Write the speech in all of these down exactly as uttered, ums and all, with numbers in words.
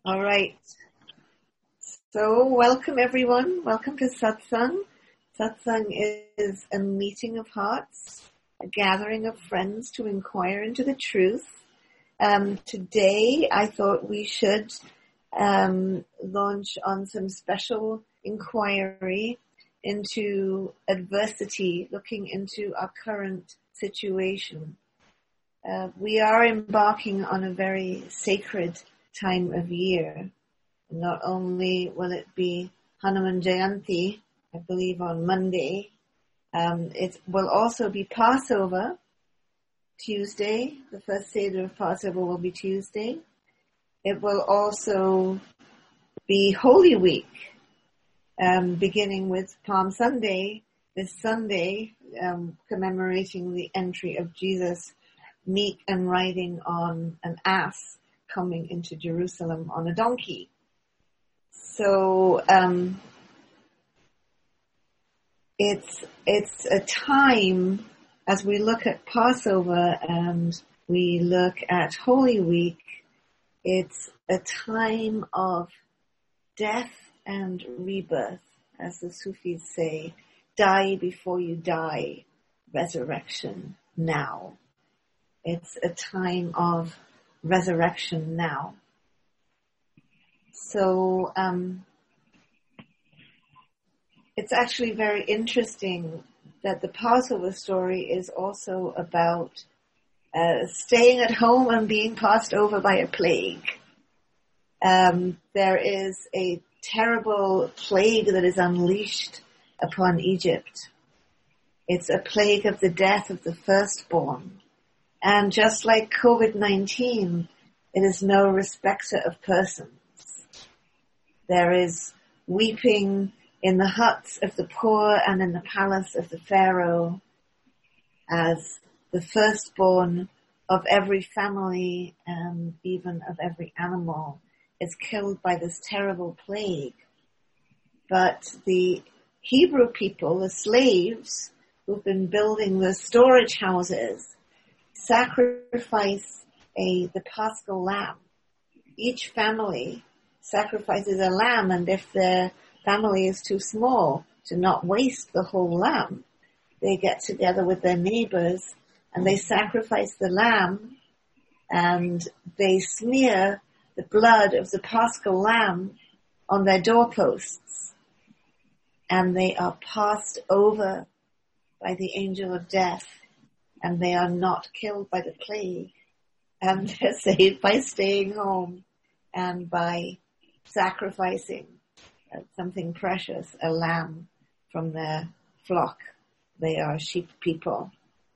All right. So welcome everyone. Welcome to Satsang. Satsang is a meeting of hearts, a gathering of friends to inquire into the truth. Um, today I thought we should um, launch on some special inquiry into adversity, looking into our current situation. Uh, we are embarking on a very sacred time of year. Not only will it be Hanuman Jayanti, I believe on Monday, um, it will also be Passover, Tuesday. The first Seder of Passover will be Tuesday. It will also be Holy Week, um, beginning with Palm Sunday, this Sunday, um, commemorating the entry of Jesus, meek and riding on an ass, coming into Jerusalem on a donkey. So um, it's it's a time, as we look at Passover and we look at Holy Week, it's a time of death and rebirth, as the Sufis say, die before you die, resurrection now. It's a time of resurrection now. So um, it's actually very interesting that the Passover story is also about uh, staying at home and being passed over by a plague. Um, there is a terrible plague that is unleashed upon Egypt. It's a plague of the death of the firstborn. And just like covid nineteen, it is no respecter of persons. There is weeping in the huts of the poor and in the palace of the Pharaoh as the firstborn of every family and even of every animal is killed by this terrible plague. But the Hebrew people, the slaves who've been building the storage houses, sacrifice a the Paschal lamb. Each family sacrifices a lamb, and if their family is too small to not waste the whole lamb, they get together with their neighbors and they sacrifice the lamb and they smear the blood of the Paschal lamb on their doorposts, and they are passed over by the angel of death, and they are not killed by the plague, and they're saved by staying home and by sacrificing uh, something precious, a lamb from their flock. They are sheep people.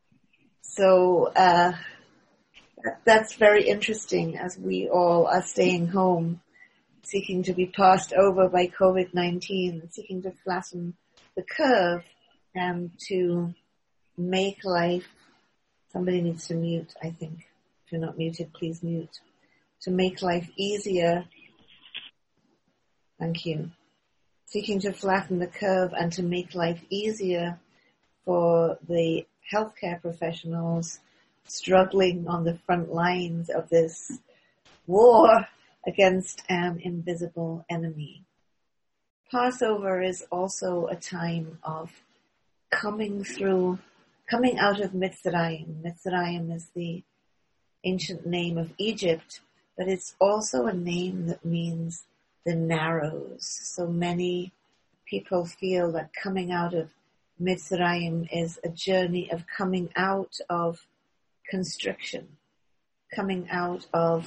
So uh, that's very interesting as we all are staying home, seeking to be passed over by covid nineteen, seeking to flatten the curve and to make life, somebody needs to mute, I think. If you're not muted, please mute. To make life easier. Thank you. Seeking to flatten the curve and to make life easier for the healthcare professionals struggling on the front lines of this war against an invisible enemy. Passover is also a time of coming through, coming out of Mitzrayim. Mitzrayim is the ancient name of Egypt, but it's also a name that means the narrows. So many people feel that coming out of Mitzrayim is a journey of coming out of constriction, coming out of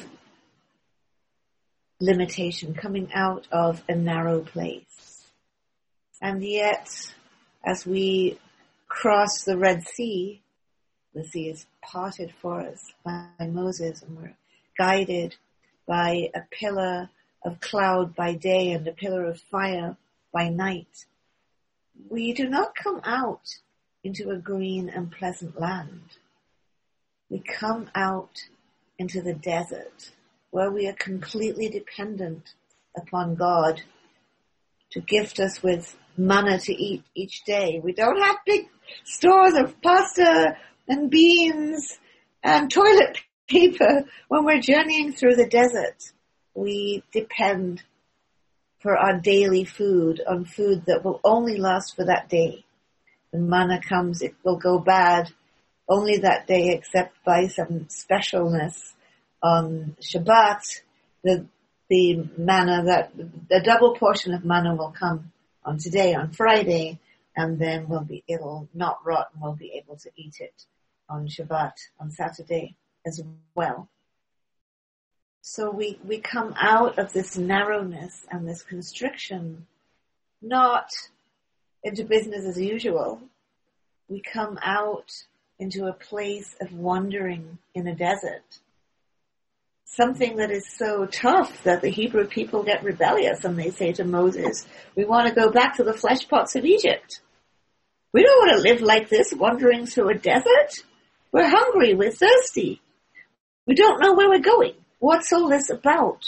limitation, coming out of a narrow place. And yet, as we cross the Red Sea, the sea is parted for us by Moses, and we're guided by a pillar of cloud by day and a pillar of fire by night. We do not come out into a green and pleasant land. We come out into the desert where we are completely dependent upon God to gift us with manna to eat each day. We don't have big stores of pasta and beans and toilet paper when we're journeying through the desert. we depend for our daily food on food that will only last for that day. The manna comes, it will go bad only that day, except by some specialness on Shabbat. The the manna that the double portion of manna will come on today, on Friday, and then we'll be it'll not rot, and we'll be able to eat it on Shabbat, on Saturday as well. So we, we come out of this narrowness and this constriction, not into business as usual. We come out into a place of wandering in a desert. Something that is so tough that the Hebrew people get rebellious and they say to Moses, we want to go back to the flesh pots of Egypt. We don't want to live like this, wandering through a desert. We're hungry, we're thirsty. We don't know where we're going. What's all this about?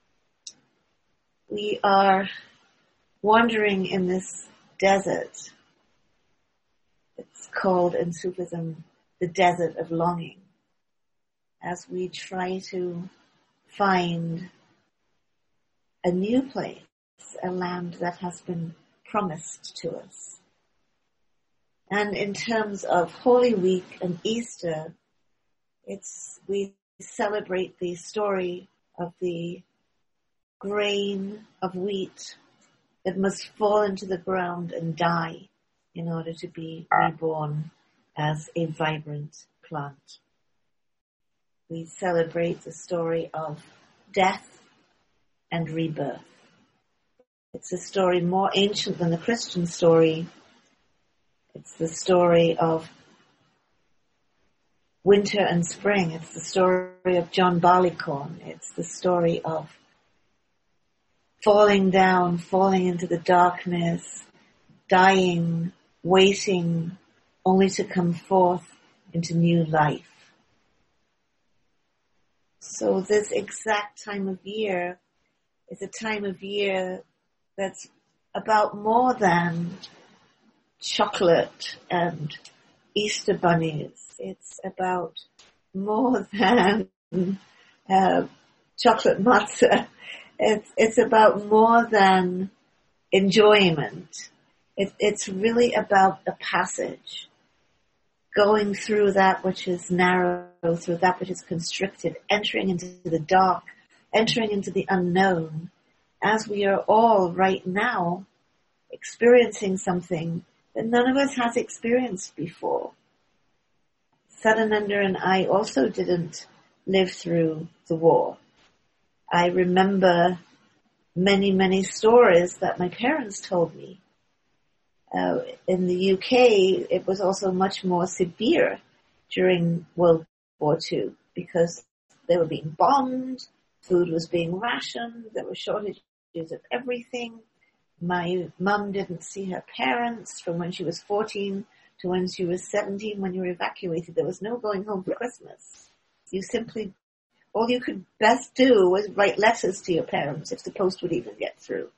We are wandering in this desert. It's called in Sufism the desert of longing, as we try to find a new place, a land that has been promised to us. And in terms of Holy Week and Easter, it's we celebrate the story of the grain of wheat that must fall into the ground and die in order to be reborn as a vibrant plant. We celebrate the story of death and rebirth. It's a story more ancient than the Christian story. It's the story of winter and spring. It's the story of John Barleycorn. It's the story of falling down, falling into the darkness, dying, waiting, only to come forth into new life. So this exact time of year is a time of year that's about more than chocolate and Easter bunnies. It's about more than uh, chocolate matzah. It's it's about more than enjoyment. It, it's really about a passage, going through that which is narrow, through that which is constricted, entering into the dark, entering into the unknown, as we are all right now experiencing something that none of us has experienced before. Sadananda and I also didn't live through the war. I remember many, many stories that my parents told me. Uh, in the U K, it was also much more severe during World War Two because they were being bombed, food was being rationed, there were shortages of everything. My mum didn't see her parents from when she was fourteen to when she was seventeen when you were evacuated. There was no going home for Christmas. You simply, all you could best do was write letters to your parents if the post would even get through.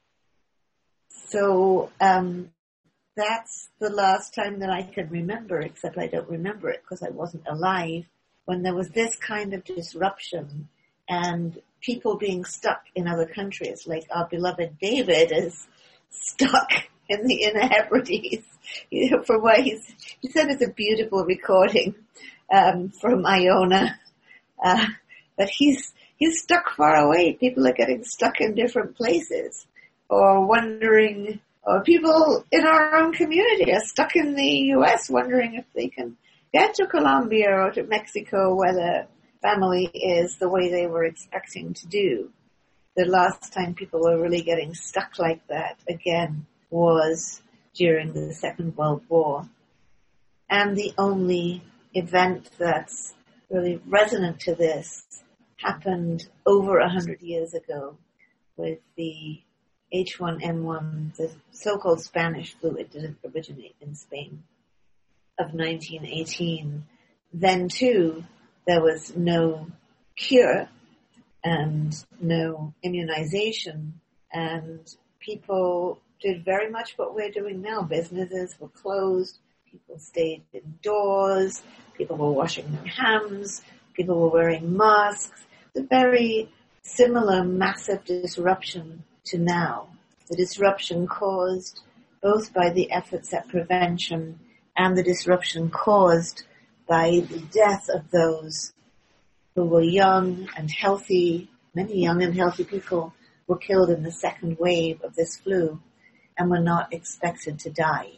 So, um, that's the last time that I can remember, except I don't remember it because I wasn't alive, when there was this kind of disruption and people being stuck in other countries, like our beloved David is stuck in the Inner Hebrides. You know, from what he's, he said it's a beautiful recording um, from Iona, uh, but he's he's stuck far away. People are getting stuck in different places, or wondering, or people in our own community are stuck in the U S wondering if they can get to Colombia or to Mexico where the family is the way they were expecting to do. The last time people were really getting stuck like that, again, was during the Second World War. And the only event that's really resonant to this happened over a hundred years ago with the H one N one, the so-called Spanish flu. It didn't originate in Spain, of nineteen eighteen. Then too, there was no cure and no immunization, and people did very much what we're doing now. Businesses were closed, people stayed indoors, people were washing their hands, people were wearing masks. The very similar massive disruption to now. The disruption caused both by the efforts at prevention and the disruption caused by the death of those who were young and healthy. Many young and healthy people were killed in the second wave of this flu and were not expected to die.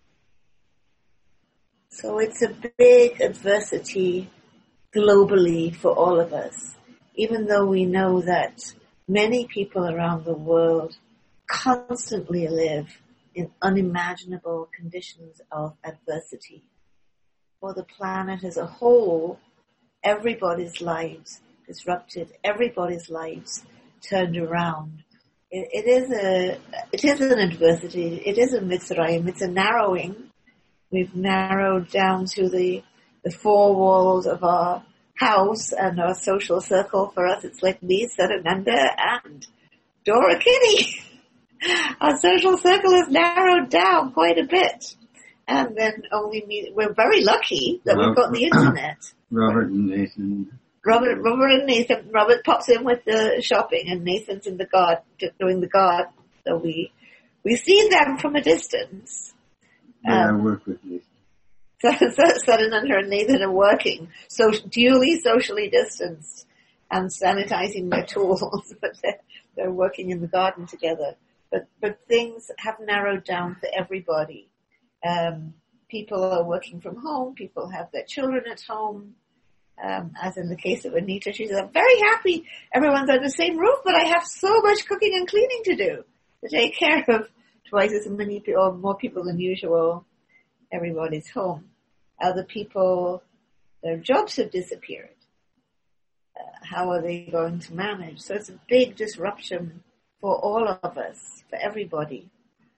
So it's a big adversity globally for all of us, even though we know that many people around the world constantly live in unimaginable conditions of adversity. For the planet as a whole, everybody's lives disrupted, everybody's lives turned around. It, it is a, it is an adversity. It is a Mitzrayim. It's a narrowing. We've narrowed down to the, the four walls of our house and our social circle. For us, it's like me, Sarananda, and Dora Kitty. Our social circle is narrowed down quite a bit. And then only me, we're very lucky that Robert, we've got the internet. Robert and Nathan. Robert, Robert and Nathan. Robert pops in with the shopping and Nathan's in the garden, doing the garden. So we, we see them from a distance. Yeah, um, I work with Nathan. So, so Sarananda and Nathan are working, so duly socially distanced and sanitizing their tools, but they're, they're working in the garden together. But, but things have narrowed down for everybody. Um, people are working from home. People have their children at home. Um, as in the case of Anita, she said, I'm very happy everyone's under the same roof, but I have so much cooking and cleaning to do to take care of twice as many people, or more people than usual. Everybody's home. Other people, their jobs have disappeared. Uh, how are they going to manage? So it's a big disruption for all of us, for everybody.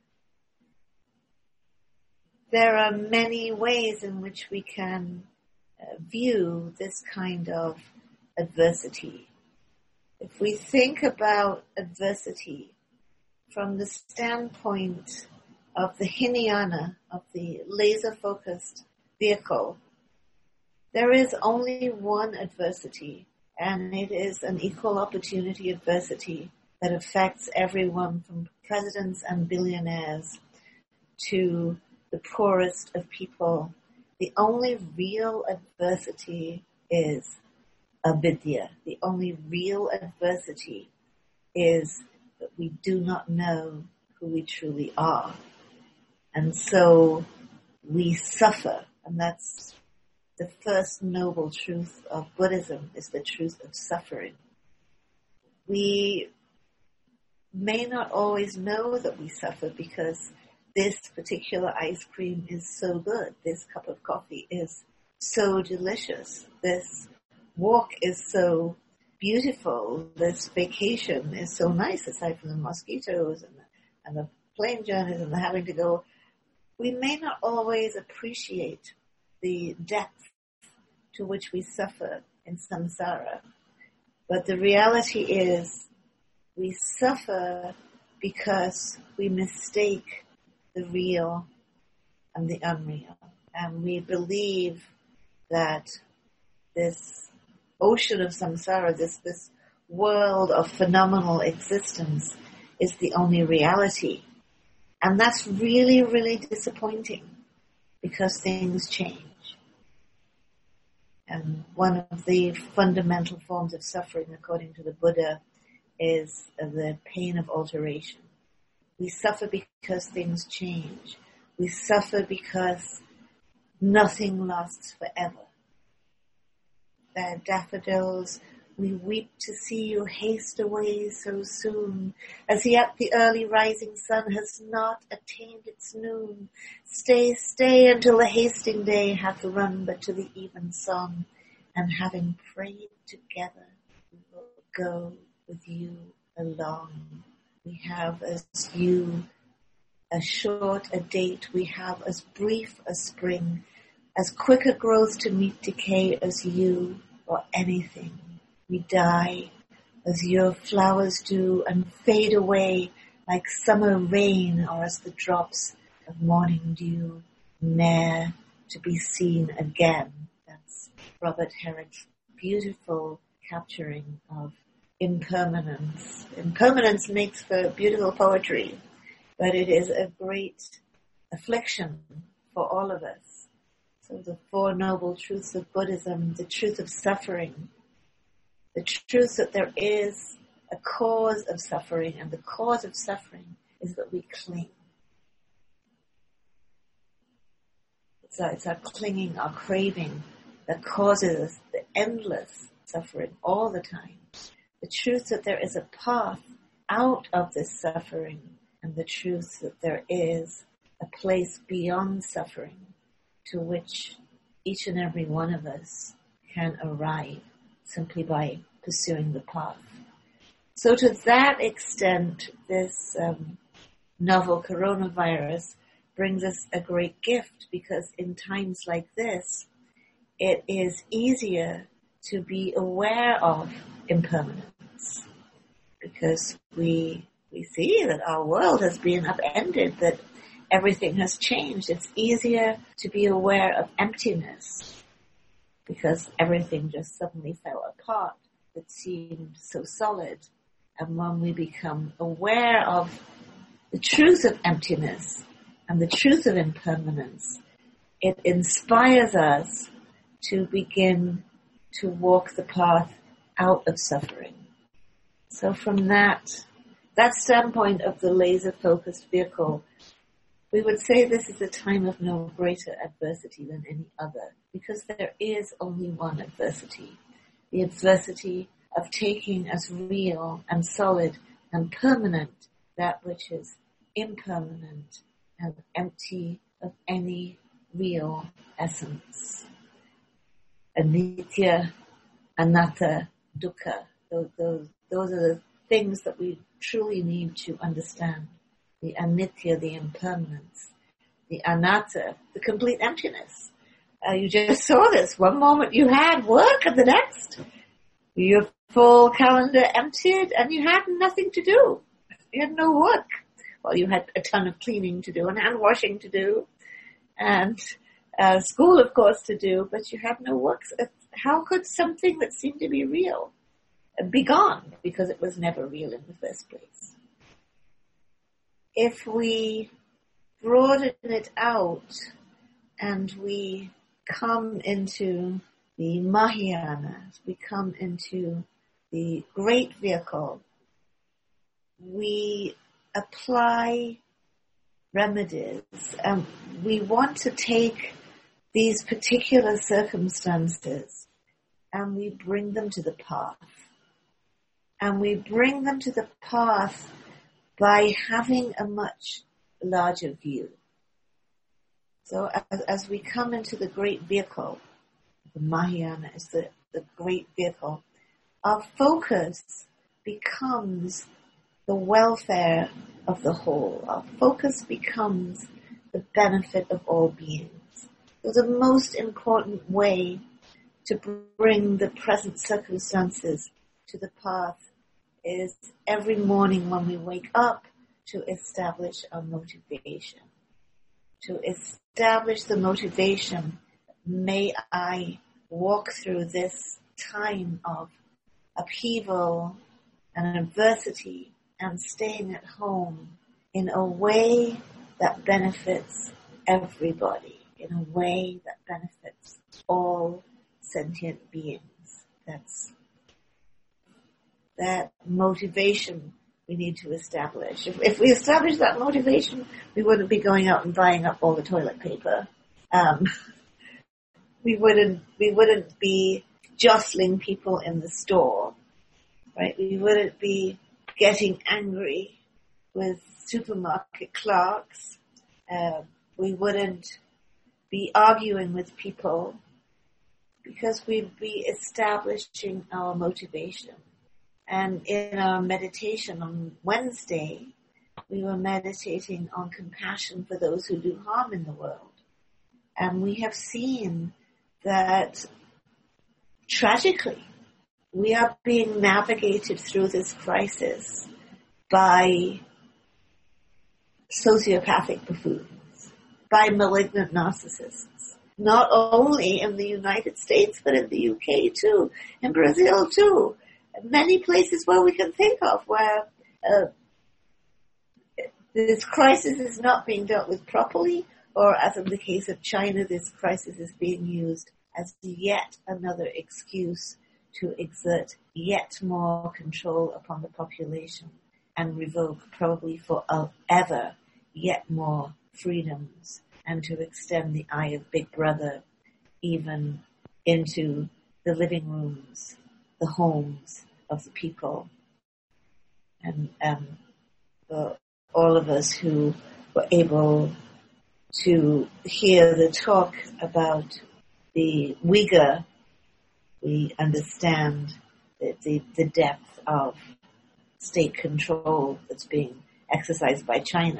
There are many ways in which we can uh, view this kind of adversity. If we think about adversity from the standpoint of the Hinayana, of the laser-focused vehicle, there is only one adversity, and it is an equal opportunity adversity that affects everyone from presidents and billionaires to the poorest of people. The only real adversity is avidya. The only real adversity is that we do not know who we truly are. And so we suffer, and that's the first noble truth of Buddhism, is the truth of suffering. We may not always know that we suffer because this particular ice cream is so good, this cup of coffee is so delicious, this walk is so beautiful, this vacation is so nice, aside from the mosquitoes and the, and the plane journeys and the having to go. We may not always appreciate the depth to which we suffer in samsara, but the reality is we suffer because we mistake the real and the unreal, and we believe that this ocean of samsara, this this world of phenomenal existence, is the only reality. And that's really, really disappointing because things change. And one of the fundamental forms of suffering, according to the Buddha, is the pain of alteration. We suffer because things change. We suffer because nothing lasts forever. The daffodils, we weep to see you haste away so soon, as yet the early rising sun has not attained its noon. Stay, stay until the hasting day hath run but to the even sun, and having prayed together, we will go with you along. We have as you as short a date, we have as brief a spring, as quick a growth to meet decay as you or anything. We die as your flowers do and fade away like summer rain, or as the drops of morning dew, ne'er to be seen again. That's Robert Herrick's beautiful capturing of impermanence. Impermanence makes for beautiful poetry, but it is a great affliction for all of us. So the Four Noble Truths of Buddhism, the truth of suffering, the truth that there is a cause of suffering, and the cause of suffering is that we cling. It's our, it's our clinging, our craving that causes us the endless suffering all the time. The truth that there is a path out of this suffering, and the truth that there is a place beyond suffering to which each and every one of us can arrive simply by pursuing the path. So to that extent, this um, novel coronavirus brings us a great gift, because in times like this, it is easier to be aware of impermanence, because we we see that our world has been upended, that everything has changed. It's easier to be aware of emptiness, because everything just suddenly fell apart. It seemed so solid. And when we become aware of the truth of emptiness and the truth of impermanence, it inspires us to begin to walk the path out of suffering. So from that, that standpoint of the laser-focused vehicle, we would say this is a time of no greater adversity than any other, because there is only one adversity, the adversity of taking as real and solid and permanent that which is impermanent and empty of any real essence. Anitya, anatta, dukkha, those, those, those are the things that we truly need to understand. The anitya, the impermanence. The anatta, the complete emptiness. Uh, you just saw this. One moment you had work, and the next your full calendar emptied, and you had nothing to do. You had no work. Well, you had a ton of cleaning to do and hand washing to do, and uh, school, of course, to do, but you had no work. How could something that seemed to be real be gone? Because it was never real in the first place. If we broaden it out and we come into the Mahayanas, we come into the great vehicle, we apply remedies, and we want to take these particular circumstances and we bring them to the path. And we bring them to the path by having a much larger view. So as, as we come into the great vehicle, the Mahayana is the, the great vehicle, our focus becomes the welfare of the whole. Our focus becomes the benefit of all beings. So the most important way to bring the present circumstances to the path is every morning when we wake up to establish our motivation. To establish the motivation, may I walk through this time of upheaval and adversity and staying at home in a way that benefits everybody, in a way that benefits all sentient beings. That's that motivation we need to establish. If, if we establish that motivation, we wouldn't be going out and buying up all the toilet paper. Um, we wouldn't, we wouldn't be jostling people in the store, right? We wouldn't be getting angry with supermarket clerks. Uh, we wouldn't be arguing with people, because we'd be establishing our motivation. And in our meditation on Wednesday, we were meditating on compassion for those who do harm in the world. And we have seen that tragically, we are being navigated through this crisis by sociopathic buffoons, by malignant narcissists. Not only in the United States, but in the U K too, in Brazil too. many places where we can think of where uh, this crisis is not being dealt with properly, or as in the case of China, this crisis is being used as yet another excuse to exert yet more control upon the population and revoke probably forever yet more freedoms, and to extend the eye of Big Brother even into the living rooms, the homes of the people. And um, for all of us who were able to hear the talk about the Uyghur, we understand the, the, the depth of state control that's being exercised by China.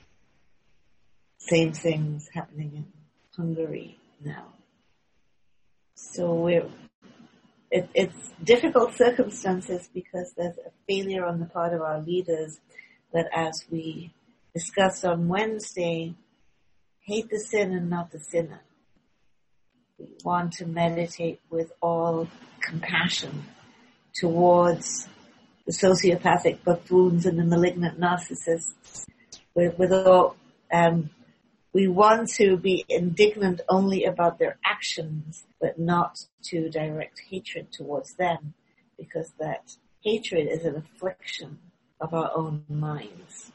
Same things happening in Hungary now. So we're, it, it's difficult circumstances because there's a failure on the part of our leaders that, as we discussed on Wednesday, hate the sin and not the sinner. We want to meditate with all compassion towards the sociopathic buffoons and the malignant narcissists. With, with all, um, we want to be indignant only about their actions, but not to direct hatred towards them, because that hatred is an affliction of our own minds.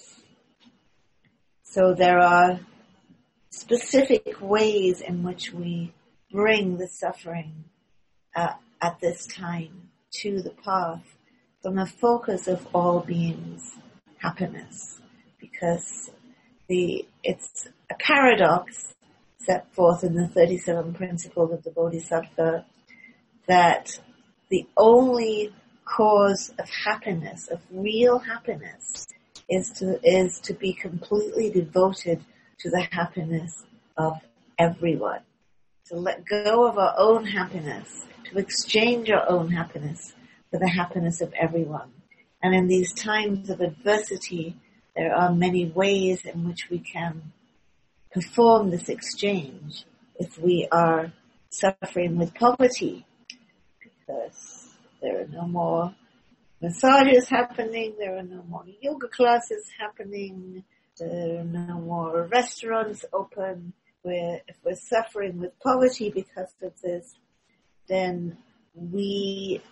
So there are specific ways in which we bring the suffering uh, at this time to the path from the focus of all beings' happiness, because the it's a paradox set forth in the thirty-seven principles of the Bodhisattva that the only cause of happiness, of real happiness, is to is to be completely devoted to the happiness of everyone. To let go of our own happiness, to exchange our own happiness for the happiness of everyone. And in these times of adversity, there are many ways in which we can perform this exchange. If we are suffering with poverty, because there are no more massages happening, there are no more yoga classes happening, there are no more restaurants open. Where if we're suffering with poverty because of this, then we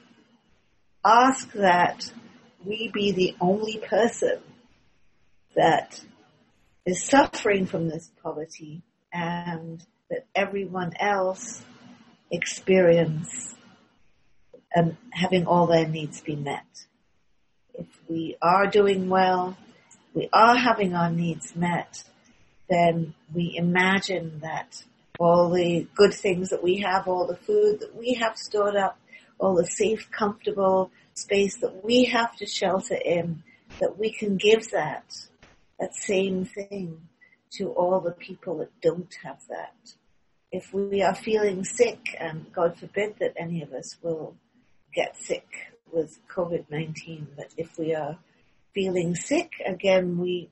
ask that we be the only person that is suffering from this poverty, and that everyone else experience um, having all their needs be met. If we are doing well, we are having our needs met, then we imagine that all the good things that we have, all the food that we have stored up, all the safe, comfortable space that we have to shelter in, that we can give that, that same thing to all the people that don't have that. If we are feeling sick, and God forbid that any of us will get sick with covid nineteen, but if we are feeling sick, again, we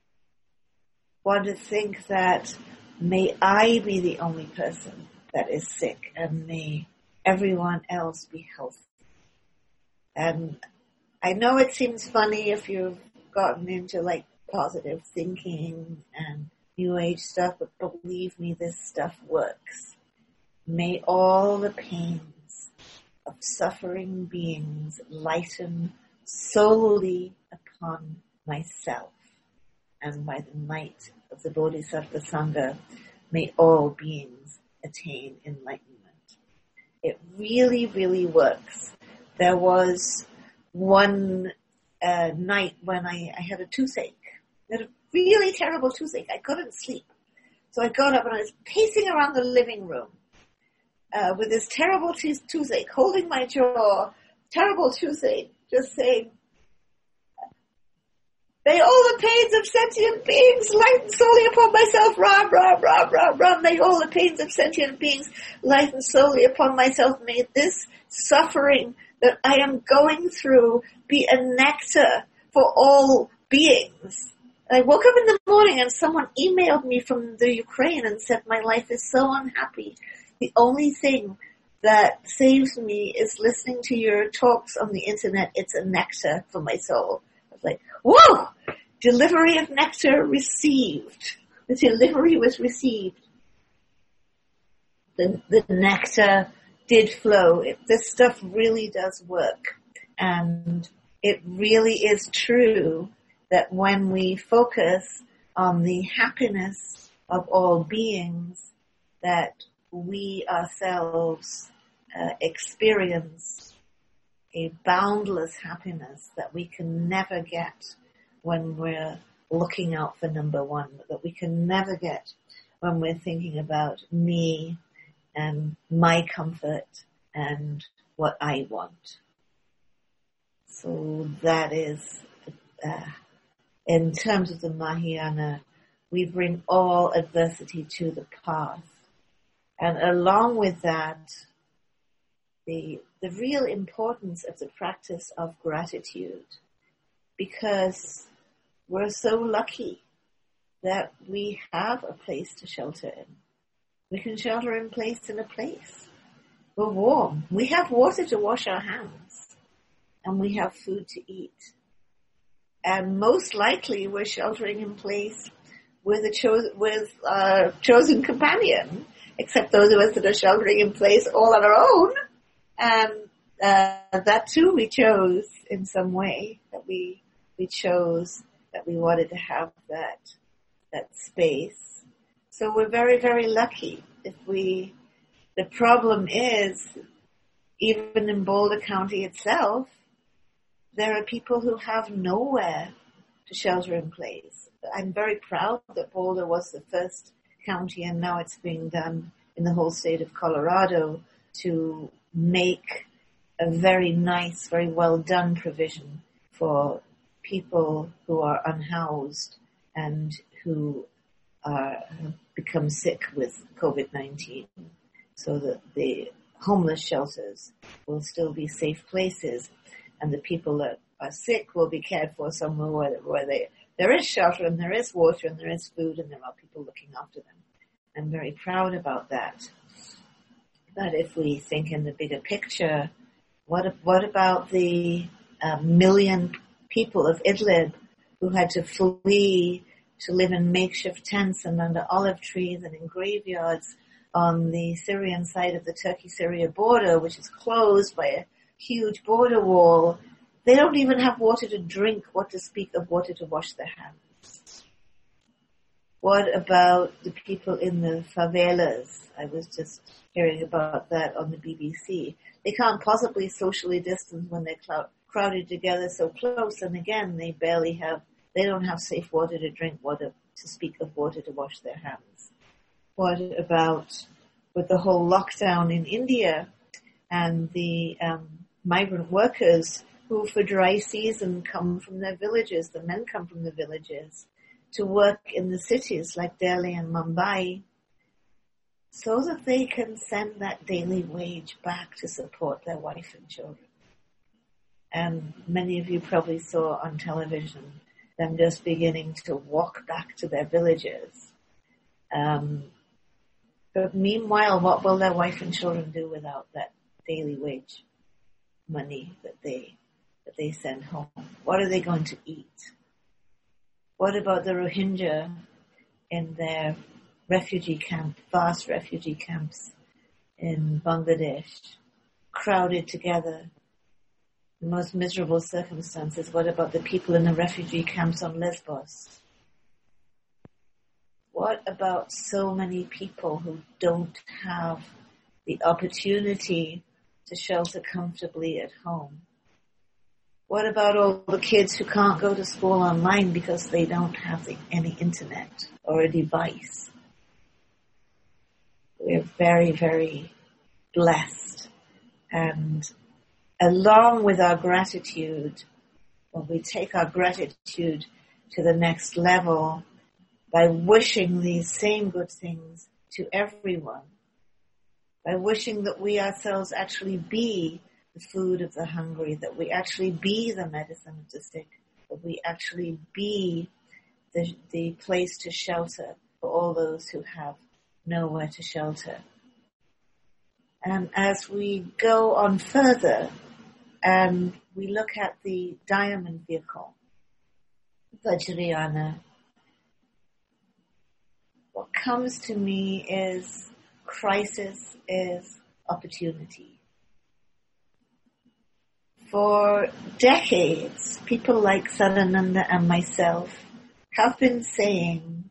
want to think that may I be the only person that is sick, and may everyone else be healthy. And I know it seems funny if you've gotten into like positive thinking and New Age stuff, but believe me, this stuff works. May all the pains of suffering beings lighten solely upon myself, and by the might of the Bodhisattva Sangha, may all beings attain enlightenment. It really, really works. There was one uh, night when I, I had a toothache. I had a really terrible toothache. I couldn't sleep. So I got up and I was pacing around the living room uh, with this terrible te- toothache, holding my jaw, terrible toothache, just saying, may all the pains of sentient beings lighten solely upon myself. Ram, ram, ram, ram, ram. May all the pains of sentient beings lighten solely upon myself. May this suffering that I am going through be a nectar for all beings. I woke up in the morning and someone emailed me from the Ukraine and said, my life is so unhappy. The only thing that saves me is listening to your talks on the internet. It's a nectar for my soul. I was like, whoa! Delivery of nectar received. The delivery was received. The, the nectar did flow. It, this stuff really does work. And it really is true that when we focus on the happiness of all beings, that we ourselves uh, experience a boundless happiness that we can never get when we're looking out for number one, that we can never get when we're thinking about me and my comfort and what I want. So that is, uh, in terms of the Mahayana, we bring all adversity to the path. And along with that, the the real importance of the practice of gratitude, because we're so lucky that we have a place to shelter in. We can shelter in place in a place. We're warm. We have water to wash our hands. And we have food to eat. And most likely we're sheltering in place with a cho- with a chosen companion, except those of us that are sheltering in place all on our own. And uh, that too we chose in some way, that we we chose that we wanted to have that that space. So we're very, very lucky. If we, the problem is, even in Boulder County itself, there are people who have nowhere to shelter in place. I'm very proud that Boulder was the first county, and now it's being done in the whole state of Colorado, to make a very nice, very well done provision for people who are unhoused and who are, have become sick with covid nineteen, so that the homeless shelters will still be safe places, and the people that are sick will be cared for somewhere where, where they, there is shelter and there is water and there is food and there are people looking after them. I'm very proud about that. But if we think in the bigger picture, what what about the uh, million people of Idlib who had to flee to live in makeshift tents and under olive trees and in graveyards on the Syrian side of the Turkey-Syria border, which is closed by a huge border wall? They don't even have water to drink, what to speak of water to wash their hands. What about the people in the favelas? I was just hearing about that on the B B C. They can't possibly socially distance when they're clou- crowded together so close, and again, they barely have, they don't have safe water to drink, water to speak of water to wash their hands. What about with the whole lockdown in India and the um, migrant workers who for dry season come from their villages, the men come from the villages to work in the cities like Delhi and Mumbai, so that they can send that daily wage back to support their wife and children. And many of you probably saw on television them just beginning to walk back to their villages. Um, but meanwhile, what will their wife and children do without that daily wage money that they that they send home? What are they going to eat? What about the Rohingya in their refugee camp, vast refugee camps in Bangladesh, crowded together, the most miserable circumstances? What about the people in the refugee camps on Lesbos? What about so many people who don't have the opportunity to shelter comfortably at home? What about all the kids who can't go to school online because they don't have the, any internet or a device? We're very, very blessed. And along with our gratitude, when we take our gratitude to the next level by wishing these same good things to everyone, by wishing that we ourselves actually be the food of the hungry, that we actually be the medicine of the sick, that we actually be the, the place to shelter for all those who have nowhere to shelter. And as we go on further and we look at the diamond vehicle, Vajrayana, what comes to me is crisis is opportunity. For decades, people like Sadananda and myself have been saying,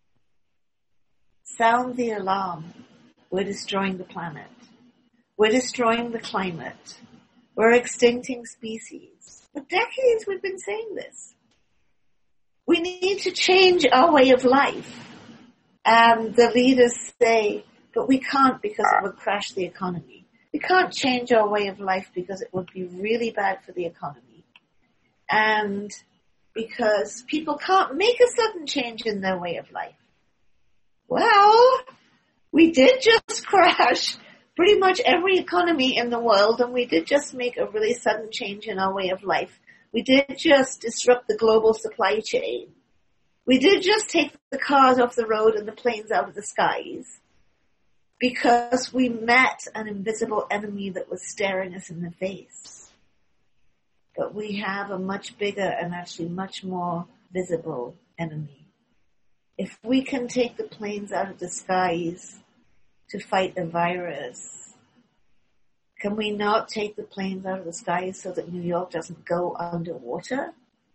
sound the alarm, we're destroying the planet, we're destroying the climate, we're extincting species. For decades we've been saying this. We need to change our way of life. And the leaders say, but we can't because it would crash the economy. We can't change our way of life because it would be really bad for the economy. And because people can't make a sudden change in their way of life. Well, we did just crash pretty much every economy in the world, and we did just make a really sudden change in our way of life. We did just disrupt the global supply chain. We did just take the cars off the road and the planes out of the skies because we met an invisible enemy that was staring us in the face. But we have a much bigger and actually much more visible enemy. If we can take the planes out of the skies to fight a virus, can we not take the planes out of the skies so that New York doesn't go underwater?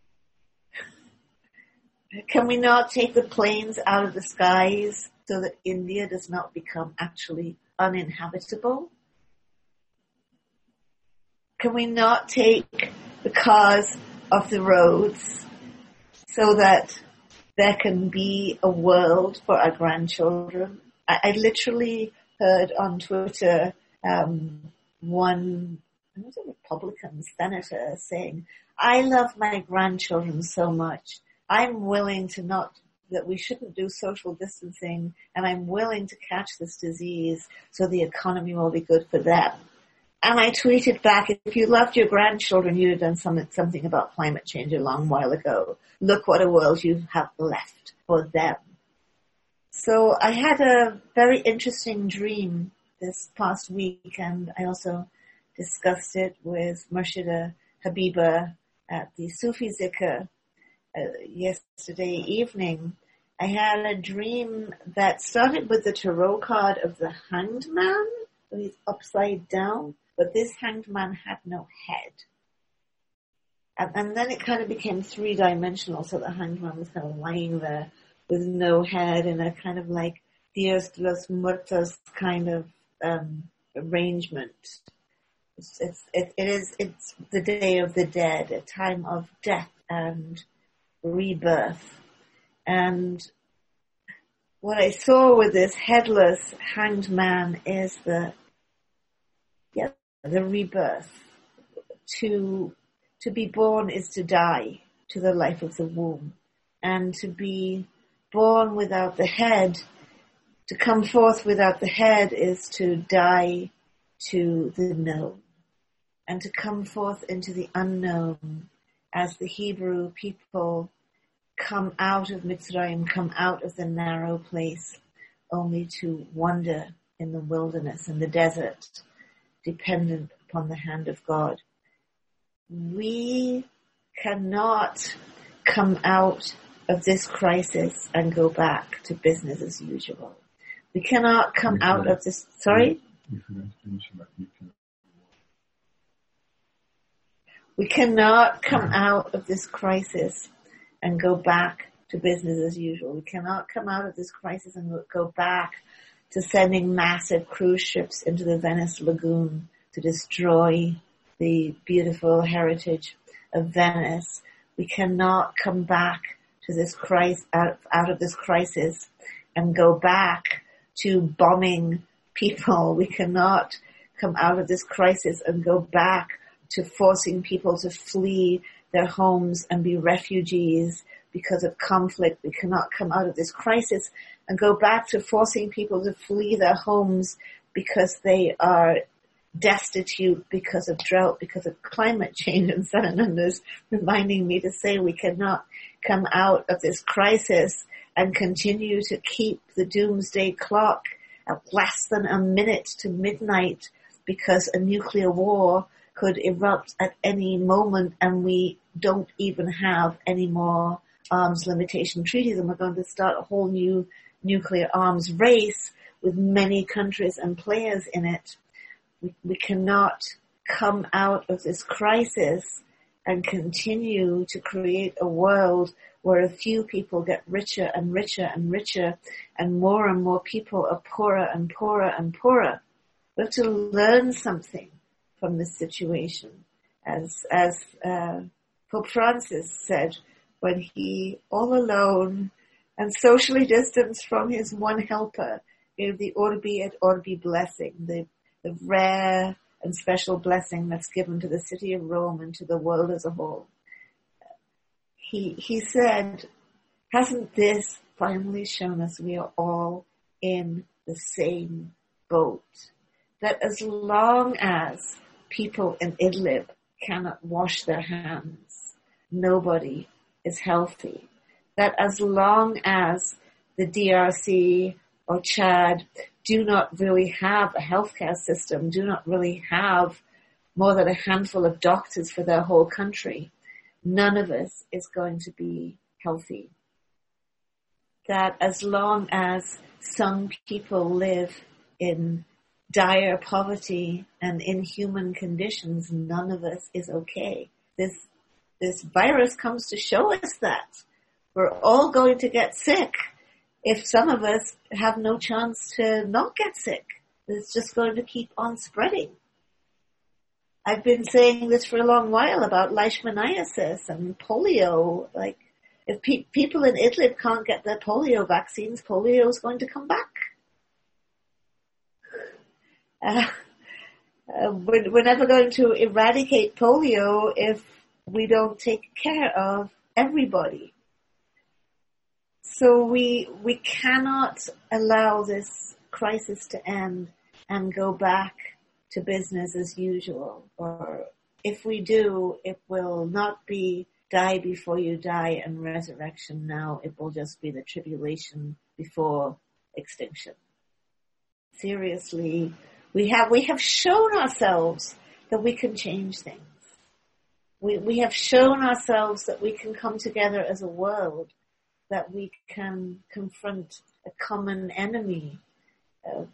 Can we not take the planes out of the skies so that India does not become actually uninhabitable? Can we not take the cars off the roads so that there can be a world for our grandchildren? I, I literally heard on Twitter um, one I was a Republican senator saying, I love my grandchildren so much. I'm willing to not, that we shouldn't do social distancing, and I'm willing to catch this disease so the economy will be good for them. And I tweeted back, if you loved your grandchildren, you'd have done something, something about climate change a long while ago. Look what a world you have left for them. So I had a very interesting dream this past week, and I also discussed it with Murshida Habiba at the Sufi Zikr uh, yesterday evening. I had a dream that started with the tarot card of the Hanged Man, so he's upside down, but this Hanged Man had no head. And, and then it kind of became three-dimensional, so the Hanged Man was kind of lying there with no head in a kind of like Dias de los Muertos kind of um, arrangement. It's, it's, it, it is, it's the Day of the Dead, a time of death and rebirth. And what I saw with this headless hanged man is the, yeah, the rebirth. To, to be born is to die to the life of the womb. And to be born without the head, to come forth without the head is to die to the known. And to come forth into the unknown as the Hebrew people come out of Mitzrayim, come out of the narrow place, only to wander in the wilderness and the desert, dependent upon the hand of God. We cannot come out of this crisis and go back to business as usual. We cannot come out of this, sorry? We cannot come out of this crisis and go back to business as usual. We cannot come out of this crisis and go back to sending massive cruise ships into the Venice Lagoon to destroy the beautiful heritage of Venice. We cannot come back to this crisis, out, out of this crisis and go back to bombing people. We cannot come out of this crisis and go back to forcing people to flee their homes and be refugees because of conflict. We cannot come out of this crisis and go back to forcing people to flee their homes because they are destitute because of drought, because of climate change. And Sadananda's reminding me to say we cannot come out of this crisis and continue to keep the doomsday clock uh, less than a minute to midnight because a nuclear war could erupt at any moment, and we don't even have any more arms limitation treaties, and we're going to start a whole new nuclear arms race with many countries and players in it. We, we cannot come out of this crisis and continue to create a world where a few people get richer and richer and richer, and more and more people are poorer and poorer and poorer. We have to learn something from this situation. As, as uh, Pope Francis said when he, all alone and socially distanced from his one helper, gave the Urbi et Orbi blessing, the, the rare and special blessing that's given to the city of Rome and to the world as a whole. He, he said, hasn't this finally shown us we are all in the same boat? That as long as people in Idlib cannot wash their hands, nobody is healthy. That as long as the D R C or Chad do not really have a healthcare system, do not really have more than a handful of doctors for their whole country, none of us is going to be healthy. That as long as some people live in dire poverty and inhuman conditions, none of us is okay. This, this virus comes to show us that. We're all going to get sick if some of us have no chance to not get sick. It's just going to keep on spreading. I've been saying this for a long while about leishmaniasis and polio. Like, if pe- people in Idlib can't get their polio vaccines, polio is going to come back. Uh, uh, we're, we're never going to eradicate polio if we don't take care of everybody. So we we cannot allow this crisis to end and go back to business as usual. Or if we do, it will not be die before you die and resurrection now. It will just be the tribulation before extinction. Seriously, we have we have shown ourselves that we can change things. We we have shown ourselves that we can come together as a world, that we can confront a common enemy. Uh,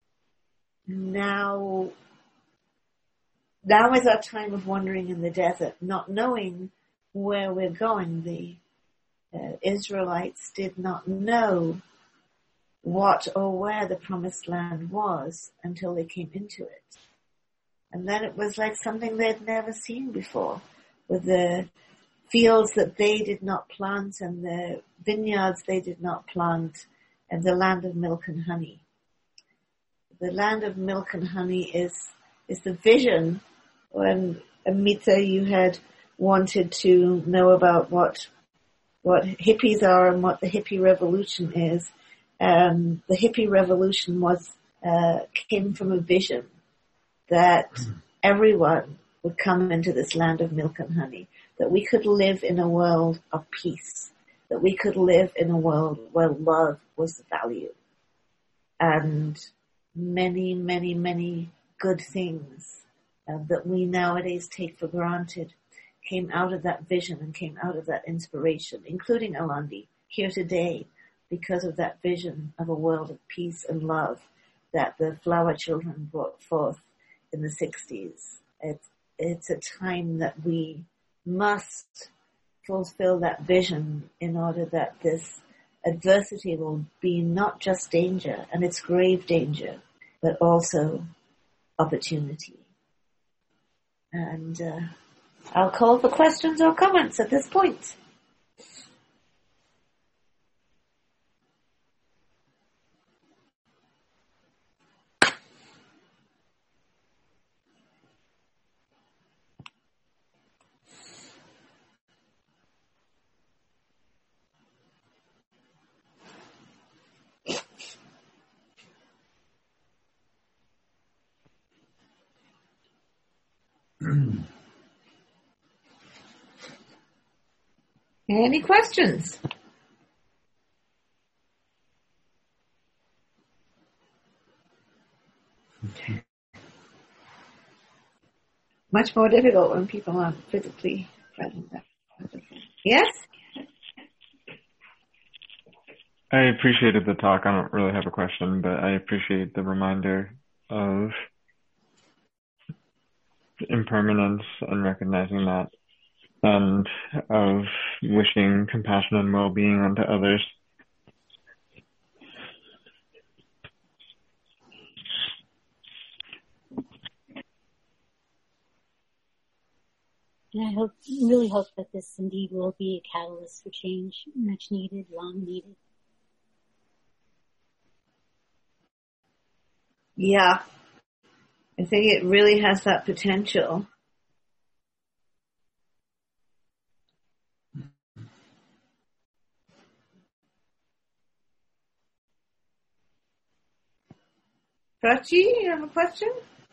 now, now is our time of wandering in the desert, not knowing where we're going. The uh, Israelites did not know what or where the promised land was until they came into it. And then it was like something they'd never seen before, with the fields that they did not plant and the vineyards they did not plant, and the land of milk and honey. The land of milk and honey is is the vision. When Amita, you had wanted to know about what what hippies are and what the hippie revolution is. Um, the hippie revolution was uh, came from a vision that everyone would come into this land of milk and honey, that we could live in a world of peace, that we could live in a world where love was the value. And many, many, many good things uh, that we nowadays take for granted came out of that vision and came out of that inspiration, including Alandi, here today, because of that vision of a world of peace and love that the Flower Children brought forth in the sixties. It's, it's a time that we must fulfill that vision in order that this adversity will be not just danger, and it's grave danger, but also opportunity. And uh, I'll call for questions or comments at this point. Any questions? Much more difficult when people aren't physically present. Yes? I appreciated the talk. I don't really have a question, but I appreciate the reminder of impermanence and recognizing that, and of wishing compassion and well-being onto others. And I hope, really hope that this indeed will be a catalyst for change, much needed, long needed. Yeah. I think it really has that potential. Prachi, you have a question?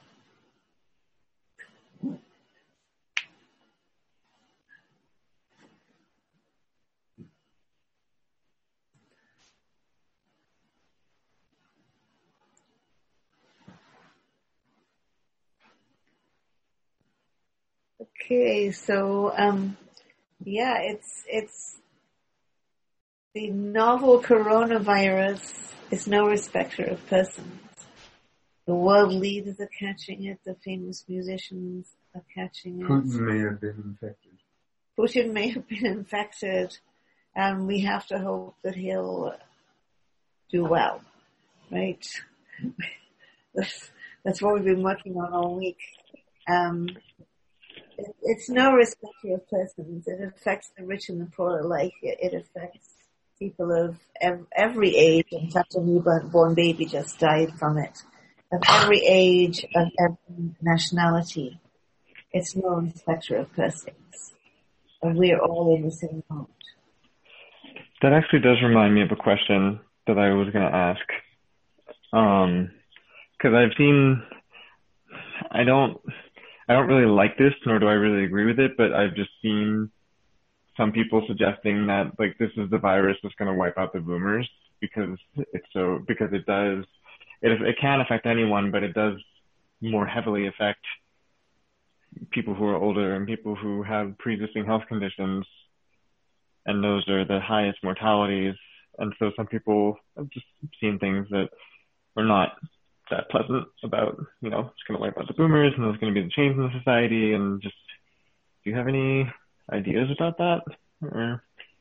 Okay, so um, yeah, it's it's the novel coronavirus is no respecter of persons. The world leaders are catching it. The famous musicians are catching it. Putin may have been infected. Putin may have been infected, and we have to hope that he'll do well, right? that's, that's what we've been working on all week. Um, it, it's no respecter of persons. It affects the rich and the poor alike. It, it affects people of ev- every age. In fact, a newborn baby just died from it. Of every age, of every nationality. It's no respecter of persons. And we're all in the same boat. That actually does remind me of a question that I was going to ask. Um, cause I've seen, I don't, I don't really like this, nor do I really agree with it, but I've just seen some people suggesting that, like, this is the virus that's going to wipe out the boomers because it's so, because it does, it, it can affect anyone, but it does more heavily affect people who are older and people who have pre-existing health conditions. And those are the highest mortalities. And so some people have just seen things that are not that pleasant about, you know, it's going to wipe out the boomers and there's going to be the change in the society. And just, do you have any ideas about that? Or...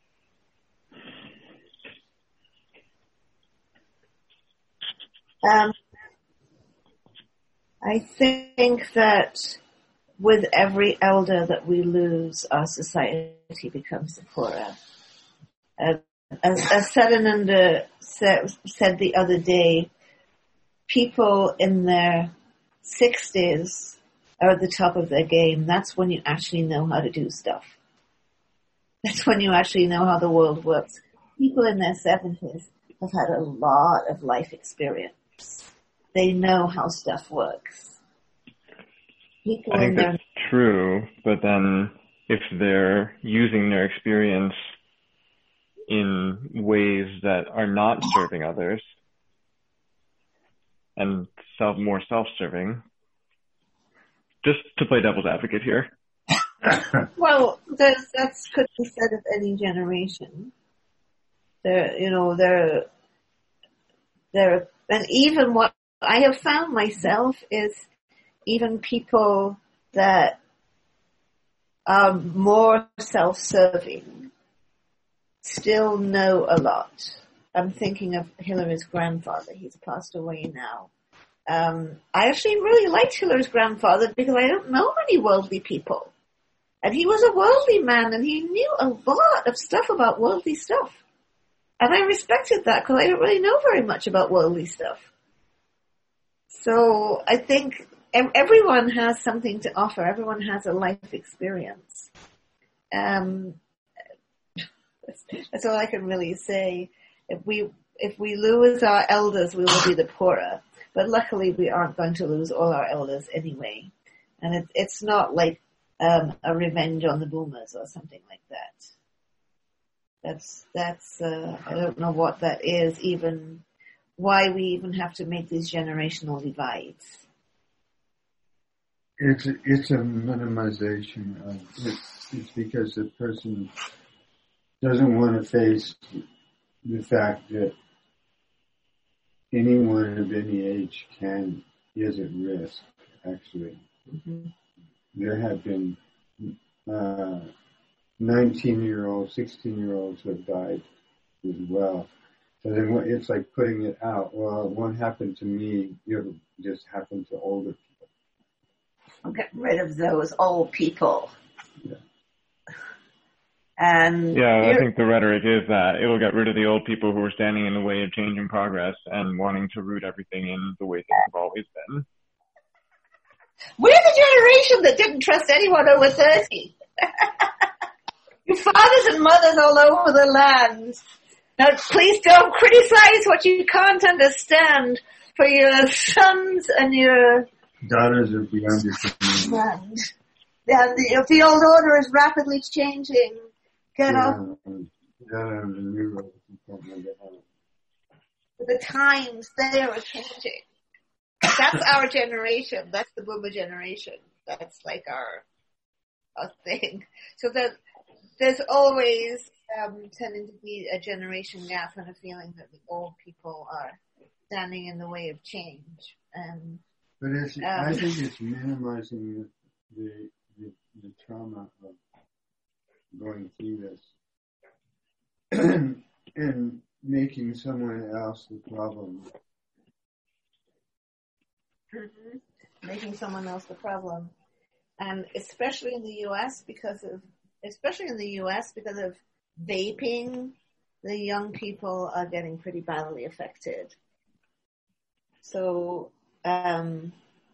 Um, I think that with every elder that we lose, our society becomes poorer. Uh, as, as Sadananda said, said the other day, people in their sixties are at the top of their game. That's when you actually know how to do stuff. That's when you actually know how the world works. People in their seventies have had a lot of life experience. They know how stuff works. People I think in their that's true, but then if they're using their experience in ways that are not serving others and self more self-serving, just to play devil's advocate here. Well, that's, that's could be said of any generation. There, you know, there, there, and even what I have found myself is even people that are more self-serving still know a lot. I'm thinking of Hillary's grandfather. He's passed away now. Um, I actually really liked Hillary's grandfather because I don't know many worldly people. And he was a worldly man and he knew a lot of stuff about worldly stuff. And I respected that because I don't really know very much about worldly stuff. So I think everyone has something to offer. Everyone has a life experience. Um, that's, that's all I can really say. If we if we lose our elders, we will be the poorer. But luckily, we aren't going to lose all our elders anyway. And it, it's not like um, a revenge on the boomers or something like that. That's that's uh, I don't know what that is. Even why we even have to make these generational divides. It's a, it's a minimization of it. It's because the person doesn't want to face the fact that anyone of any age can is at risk. Actually, mm-hmm. There have been uh, nineteen-year-olds, sixteen-year-olds who have died as well. So then it's like putting it out. Well, what happened to me, it'll just happen to older people. I'll get rid of those old people. Yeah. And yeah, I think the rhetoric is that it'll get rid of the old people who are standing in the way of changing progress and wanting to root everything in the way things have always been. We're the generation that didn't trust anyone over thirty. Your fathers and mothers all over the land. Now, please don't criticize what you can't understand for your sons and your daughters are beyond your command. And the, if the old order is rapidly changing, get yeah, off. Yeah, the new the times they are changing. That's our generation. That's the boomer generation. That's like our, our thing. So that there's always um, tending to be a generation gap and a feeling that the old people are standing in the way of change. Um, but it's, um, I think it's minimizing the, the, the, the trauma of going through this and making someone else the problem. Mm-hmm. Making someone else the problem. And especially in the U S because of, especially in the U S because of vaping, the young people are getting pretty badly affected. So, um,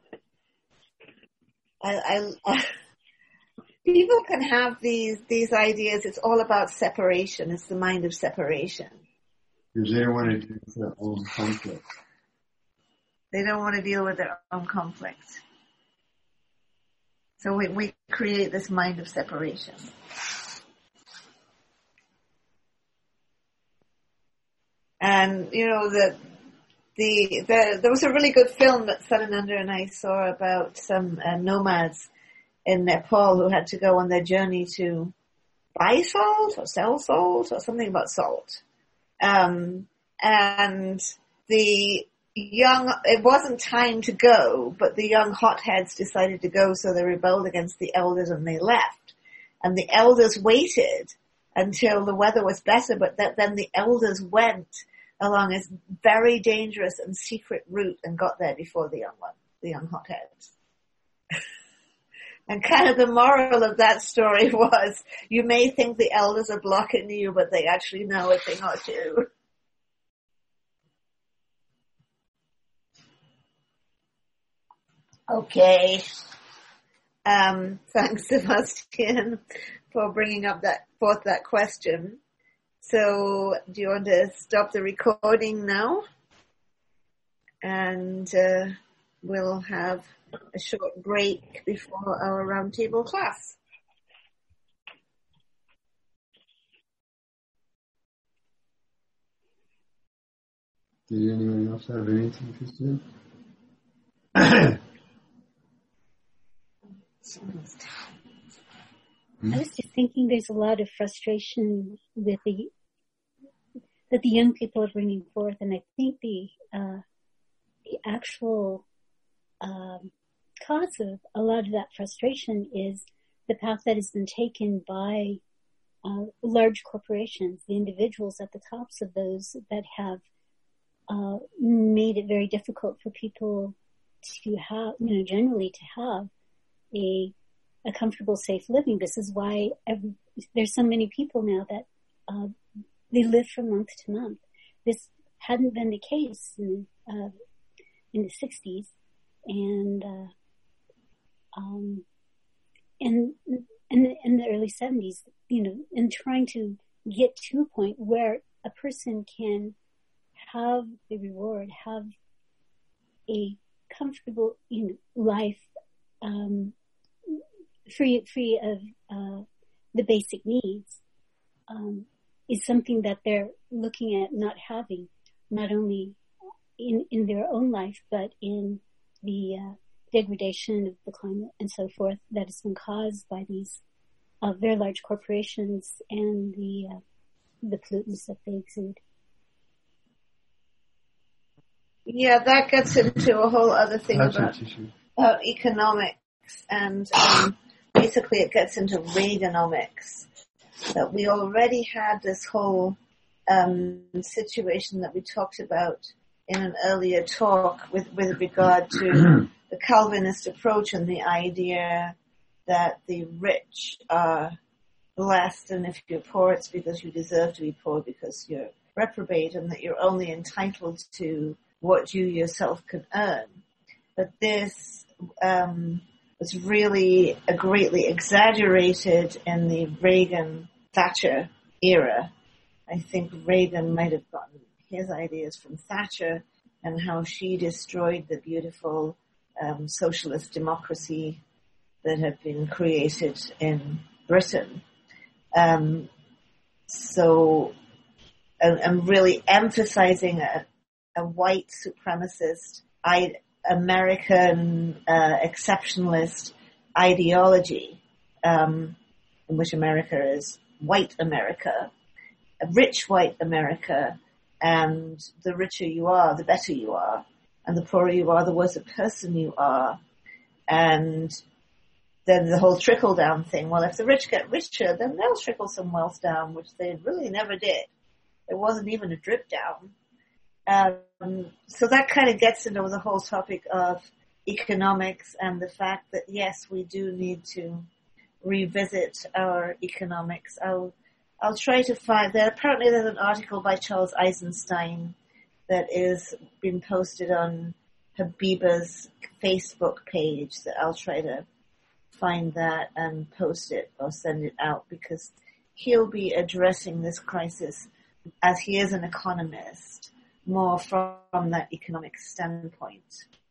I, I, I people can have these, these ideas. It's all about separation. It's the mind of separation. Because they don't want to do their own conflict. They don't want to deal with their own conflict. So we, we create this mind of separation. And, you know, the, the, the, there was a really good film that Sadananda and I saw about some uh, nomads in Nepal who had to go on their journey to buy salt or sell salt or something about salt. Um, and the young, it wasn't time to go, but the young hotheads decided to go, so they rebelled against the elders and they left. And the elders waited until the weather was better, but that, then the elders went along this very dangerous and secret route and got there before the young one, the young hotheads. And kind of the moral of that story was, you may think the elders are blocking you, but they actually know a thing or two. Okay. Um, thanks, Sebastian, for bringing up that forth that question. So, do you want to stop the recording now? And uh, we'll have a short break before our roundtable class. Did anyone else have anything to say? I was just thinking there's a lot of frustration with the that the young people are bringing forth, and I think the uh, the actual um, cause of a lot of that frustration is the path that has been taken by uh, large corporations, the individuals at the tops of those that have uh, made it very difficult for people to have, you know, generally to have a a comfortable, safe living. This is why every, there's so many people now that uh, they live from month to month. This hadn't been the case in, uh, in the sixties and uh, um, and in, in the early seventies. You know, in trying to get to a point where a person can have the reward, have a comfortable, you know, life. Um, free free of uh, the basic needs, um, is something that they're looking at not having, not only in, in their own life, but in the uh, degradation of the climate and so forth that has been caused by these uh, very large corporations and the uh, the pollutants that they exude. Yeah, that gets into a whole other thing That's about, interesting. about economics, and um, basically it gets into Reaganomics. That we already had this whole um, situation that we talked about in an earlier talk with, with regard to the Calvinist approach and the idea that the rich are blessed, and if you're poor, it's because you deserve to be poor because you're reprobate, and that you're only entitled to what you yourself can earn. But this um, was really a greatly exaggerated in the Reagan-Thatcher era. I think Reagan might have gotten his ideas from Thatcher and how she destroyed the beautiful um, socialist democracy that had been created in Britain. Um, so I'm, I'm really emphasizing a, a white supremacist, I, American uh, exceptionalist ideology, um, in which America is white America, a rich white America, and the richer you are, the better you are, and the poorer you are, the worse a person you are. And then the whole trickle-down thing. Well, if the rich get richer, then they'll trickle some wealth down, which they really never did. It wasn't even a drip down. Um, so that kind of gets into the whole topic of economics and the fact that, yes, we do need to revisit our economics. I'll, I'll try to find that. Apparently there's an article by Charles Eisenstein that is being posted on Habiba's Facebook page that I'll try to find that and post it or send it out, because he'll be addressing this crisis, as he is an economist, more from that economic standpoint.